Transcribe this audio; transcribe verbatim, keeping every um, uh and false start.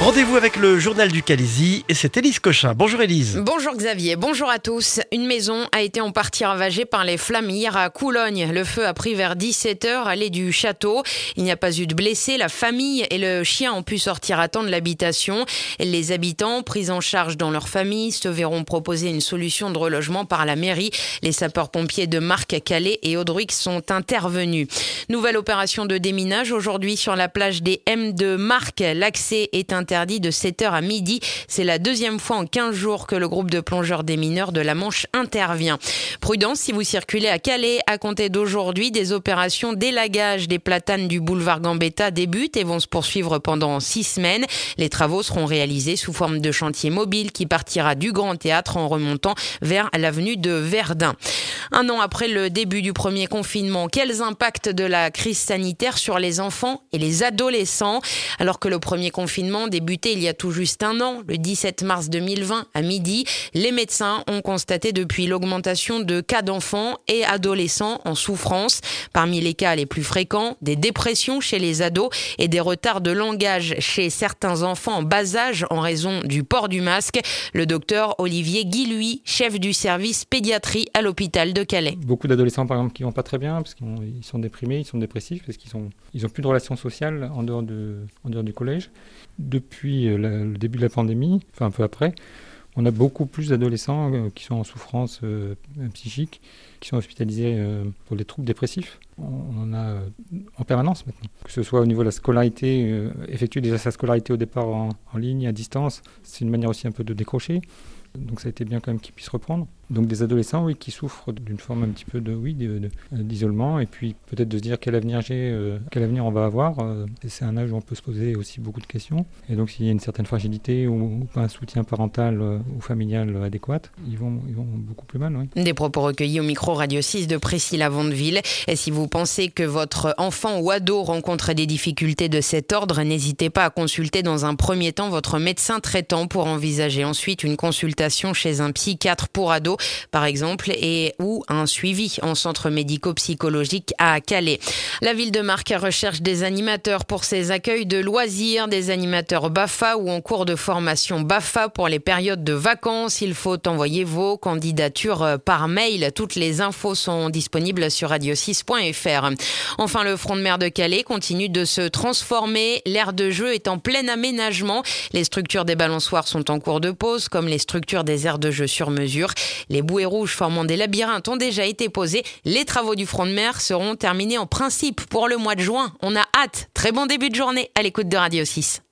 Rendez-vous avec le journal du Calaisis et c'est Élise Cochin. Bonjour Élise. Bonjour Xavier, bonjour à tous. Une maison a été en partie ravagée par les flammes hier à Coulogne. Le feu a pris vers dix-sept heures, allée du château. Il n'y a pas eu de blessés. La famille et le chien ont pu sortir à temps de l'habitation. Les habitants, pris en charge dans leur famille, se verront proposer une solution de relogement par la mairie. Les sapeurs-pompiers de Marc, Calais et Audruix sont intervenus. Nouvelle opération de déminage aujourd'hui sur la plage des M de Marc. L'accès est interdit de sept heures à midi. C'est la deuxième fois en quinze jours que le groupe de plongeurs des mineurs de la Manche intervient. Prudence si vous circulez à Calais. À compter d'aujourd'hui, des opérations d'élagage des platanes du boulevard Gambetta débutent et vont se poursuivre pendant six semaines. Les travaux seront réalisés sous forme de chantier mobile qui partira du Grand Théâtre en remontant vers l'avenue de Verdun. Un an après le début du premier confinement, quels impacts de la crise sanitaire sur les enfants et les adolescents? Alors que le premier confinement débuté il y a tout juste un an, le dix-sept mars deux mille vingt à midi, les médecins ont constaté depuis l'augmentation de cas d'enfants et adolescents en souffrance. Parmi les cas les plus fréquents, des dépressions chez les ados et des retards de langage chez certains enfants en bas âge en raison du port du masque. Le docteur Olivier Guilhuy, chef du service pédiatrie à l'hôpital de Calais. Beaucoup d'adolescents par exemple qui vont pas très bien parce qu'ils sont déprimés, ils sont dépressifs parce qu'ils sont, ils ont plus de relations sociales en dehors de, en dehors du collège. Depuis la, le début de la pandémie, enfin un peu après, on a beaucoup plus d'adolescents euh, qui sont en souffrance euh, psychique, qui sont hospitalisés euh, pour des troubles dépressifs. On, on en a euh, en permanence maintenant. Que ce soit au niveau de la scolarité, euh, effectuer déjà sa scolarité au départ en, en ligne, à distance, c'est une manière aussi un peu de décrocher. Donc ça a été bien quand même qu'ils puissent reprendre. Donc des adolescents, oui, qui souffrent d'une forme un petit peu de, oui, de, de, d'isolement et puis peut-être de se dire quel avenir j'ai, euh, quel avenir on va avoir. Euh, c'est un âge où on peut se poser aussi beaucoup de questions. Et donc s'il y a une certaine fragilité ou, ou pas un soutien parental euh, ou familial adéquat, ils vont, ils vont beaucoup plus mal. Oui. Des propos recueillis au micro Radio six de Priscilla Vandeville. Et si vous pensez que votre enfant ou ado rencontre des difficultés de cet ordre, n'hésitez pas à consulter dans un premier temps votre médecin traitant pour envisager ensuite une consultation chez un psychiatre pour ados, par exemple, et ou un suivi en centre médico-psychologique à Calais. La ville de Marc recherche des animateurs pour ses accueils de loisirs, des animateurs B A F A ou en cours de formation B A F A pour les périodes de vacances. Il faut envoyer vos candidatures par mail. Toutes les infos sont disponibles sur radio six point f r. Enfin, le front de mer de Calais continue de se transformer. L'aire de jeu est en plein aménagement. Les structures des balançoires sont en cours de pause, comme les structures des aires de jeu sur mesure. Les bouées rouges formant des labyrinthes ont déjà été posées. Les travaux du front de mer seront terminés en principe pour le mois de juin. On a hâte. Très bon début de journée à l'écoute de Radio six.